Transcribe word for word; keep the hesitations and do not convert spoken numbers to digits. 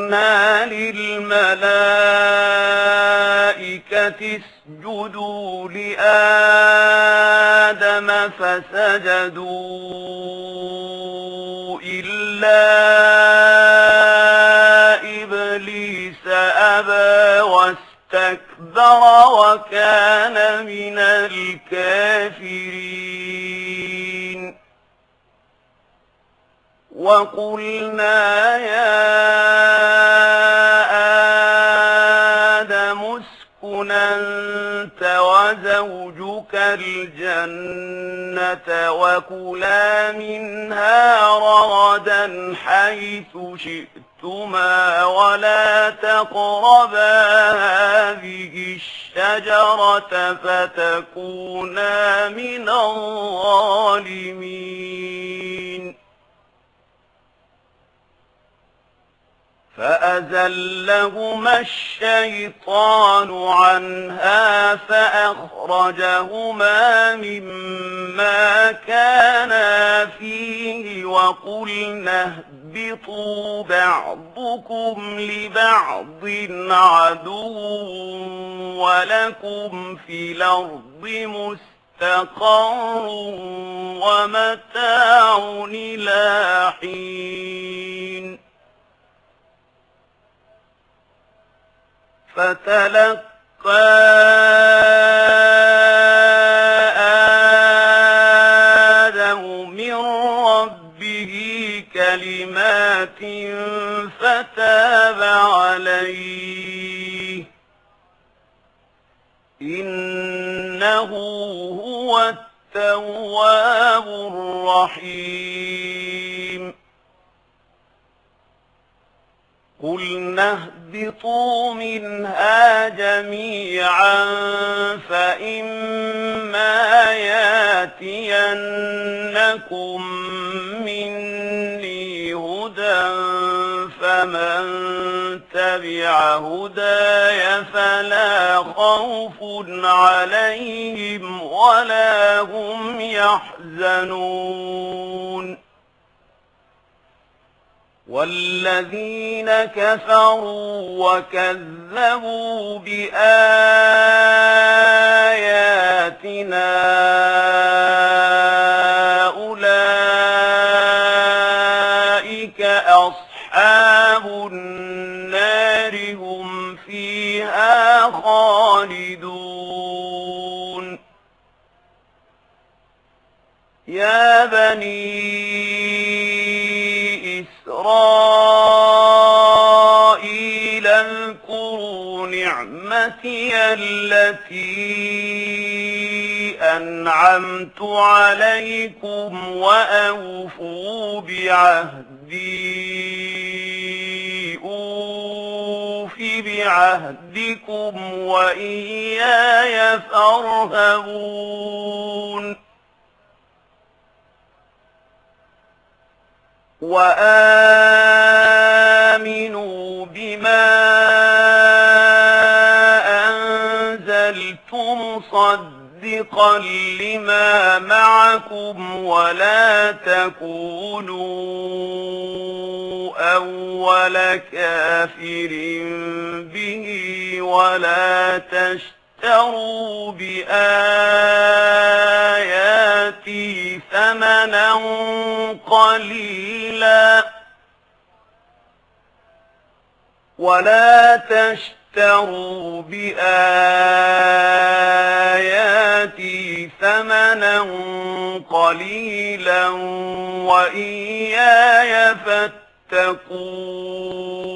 قلنا للملائكة اسجدوا لآدم فسجدوا إلا إبليس أبى واستكبر وكان من الكافرين. وقلنا يا آدم اسكن أنت وزوجك الجنة وكلا منها رغدا حيث شئتما ولا تقربا هذه الشجرة فتكونا من الظالمين. فأزلهما الشيطان عنها فأخرجهما مما كانا فيه وقلنا اهبطوا بعضكم لبعض عدو ولكم في الأرض مستقر ومتاع إلى حين. فتلقى آدم من ربه كلمات فتاب عليه إنه هو التواب الرحيم. قلنا اهبطوا منها جميعا فإما ياتينكم مني هدى فمن تبع هداي فلا خوف عليهم ولا هم يحزنون. والذين كفروا وكذبوا بآياتنا أولئك أصحاب النار هم فيها خالدون. يا بني إسرائيل اذكروا نعمتي التي أنعمت عليكم وأوفوا بعهدي أوف بعهدكم وإياي فارهبون. وآمنوا بما أنزلت مصدقا لما معكم ولا تكونوا أول كافر به ولا تشتروا بآياتي ثمنا قليلا ولا تشتروا بآياتي ثمنا قليلا وإياي فاتقون.